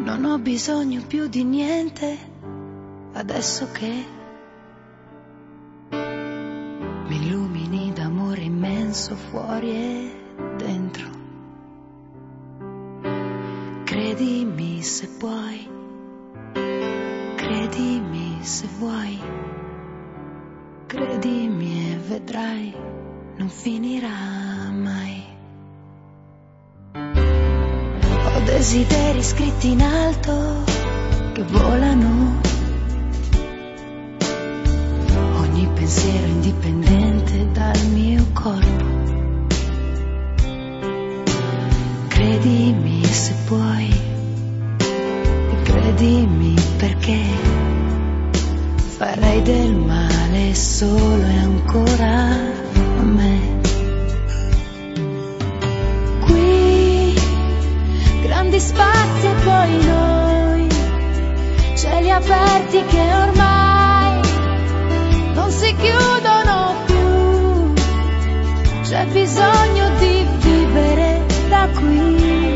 Non ho bisogno più di niente, adesso che mi illumini d'amore immenso fuori e dentro. Credimi se puoi, credimi se vuoi, credimi e vedrai, non finirà mai. Ho desideri scritti in alto che volano, ogni pensiero indipendente dal mio corpo. Credimi se puoi, e credimi perché farei del male solo e ancora a me. Qui grandi spazi e poi noi, cieli aperti che ormai non si chiudono più. C'è bisogno di vivere da qui.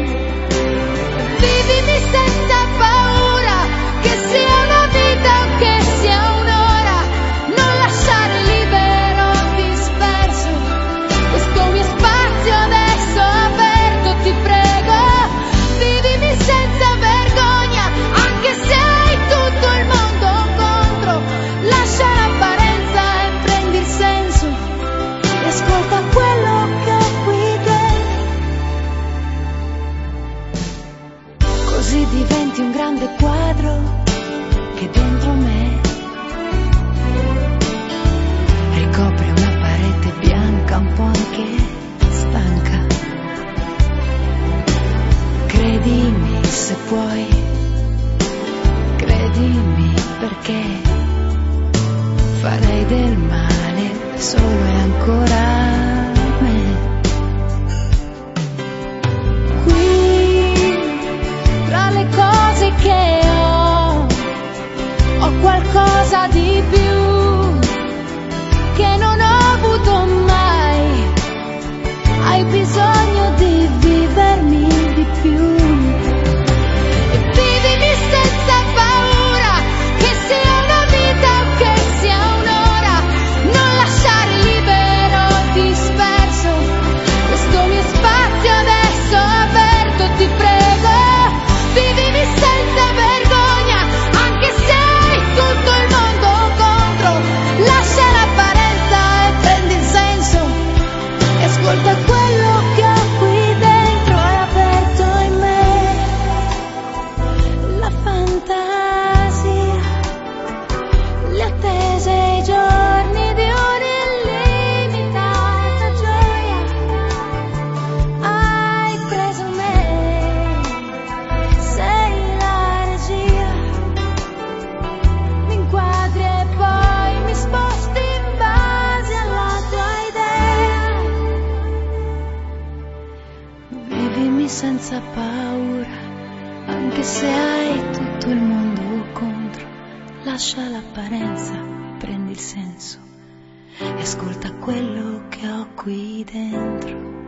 Vivimi senza paura, che sia una vita o che sia un'ora. Non lasciare libero, disperso, questo mio spazio adesso aperto, ti prego. Vivimi senza vergogna, anche se hai tutto il mondo contro. Lascia l'apparenza e prendi il senso, e ascolta quello che ho qui dentro. Così diventi un grande quadro che dentro me ricopre una parete bianca, un po' anche stanca. Credimi se puoi, credimi perché farei del male solo e ancora a me. Qui tra le cose che ho qualcosa di più che non ho avuto mai. Hai bisogno di vivermi di più. E vivimi senza paura, che sia una vita o che sia un'ora. Non lasciare libero, disperso, questo mio spazio adesso aperto, ti prego. Vivimi senza vergogna, anche se hai tutto il mondo contro. Lascia l'apparenza e prendi il senso, e ascolta quello che ho qui dentro. È aperto in me la fantasia, le attese, i giorni di un'illimitata gioia. Hai preso me, sei la regia, mi inquadri e poi mi sposti in base alla tua idea. Vivimi senza paura, anche se hai tutto il mondo contro. Lascia l'apparenza, prendi il senso, e ascolta quello che ho qui dentro.